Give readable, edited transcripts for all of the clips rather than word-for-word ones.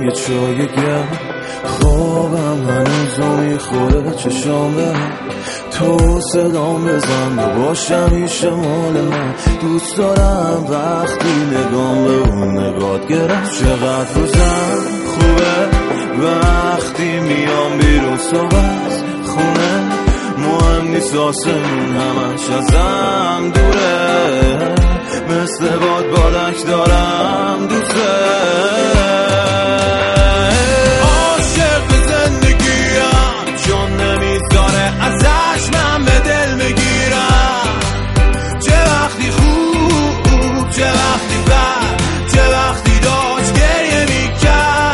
یه چای گرم، خوابم هنوز میخوره به چشامه. تو صدام بزن و باش همیشه مال من. دوست دارم وقتی نگام به اون نگات گرفت. چقدر روزم خوبه وقتی میام بیرون صبح از خونه. مهم نیست آسمون همش ازم دوره، مثل باد بالک دارم دوسته. عاشق به زندگیم چون نمیذاره ازش من به دل بگیرم. چه وقتی خوب چه وقتی بد، چه وقتی داشت گریه میکرد.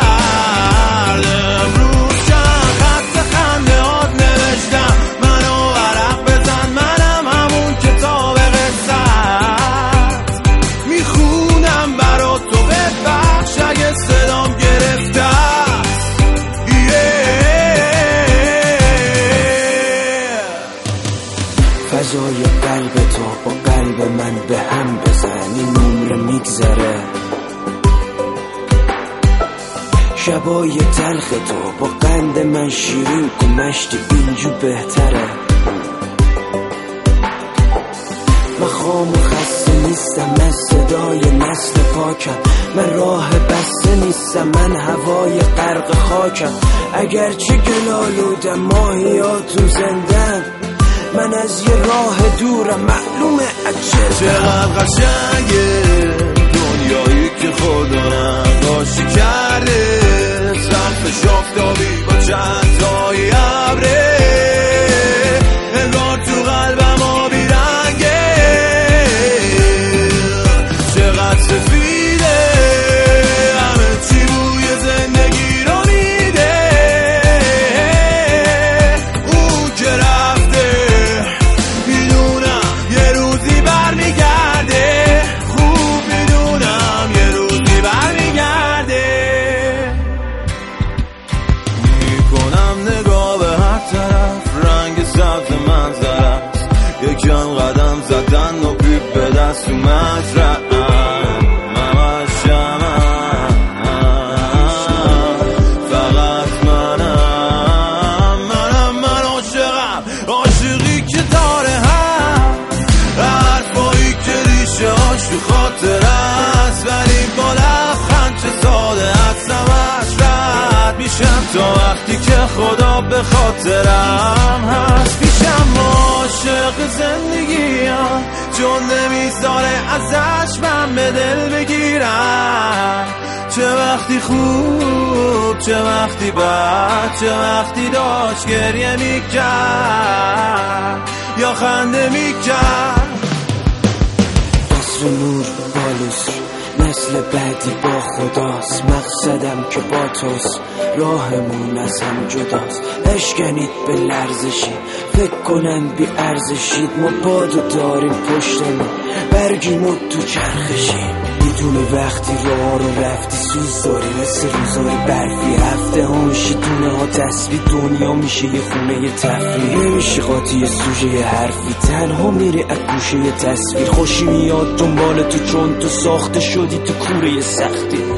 امروز چند خط خنده هات نوشتم، منو ورق بزن منم همون کتاب قصت. میخونم برا تو ببخش اگه صدام گرفته است. فضای قلب تو با قلب من به هم بزن، این عمر میگذره. شبای تلخ تو با قند من شیرین کن، مشتی اینجور بهتره. من خام و خسته نیستم، من صدای نسل پاکم. من راه بسته نیستم، من هوای غرق خاکم. اگرچه گلالودم ماهیاتون زندن، من از یه راه دورم معلومه اجل. چقدر قشنگه دنیایی که خدا نقاشی کرده، سقفش آفتابی با چند تای ابره. انگار تو قلبم آبی رنگه، چقدر سفیده همه چی بوی زندگی رو میده. اون که رفته میدونم یه روزی برمیگرده، خوب میدونم یه روزی برمیگرده. میکنم نگاه به هر طرف، رنگ سبز منظره است. یکم قدم زدن و پیپ به دست و مزرعه. تو خاطر است ولی با لبخند چه ساده هستمش رد میشم تا وقتی که خدا به خاطرم هست. پیشم عاشق زندگیم چون نمیذاره ازش من به دل بگیرم. چه وقتی خوب چه وقتی بد، چه وقتی داشت گریه میکرد یا خنده میکرد. نور بالوس نسل بعدی با خداست. مقصدم که با توست، راهمون از هم جداست. اشکنید به لرزشی، فکر کنن بی ارزشید. ما بادو داریم پشتمون، برگیمون تو چرخشی. میدونی وقتی راه رو رفتی سوز داری، مثل روزای برفی. هفته هانشی دونه ها تصویر، دنیا میشه یه خونه یه تفریح. نمیشه قاطی یه سوژه یه حرفی، تنها میره از گوشه یه تصویر. خوشی میاد دنبال تو چون تو ساخته شدی تو کوره یه سختی.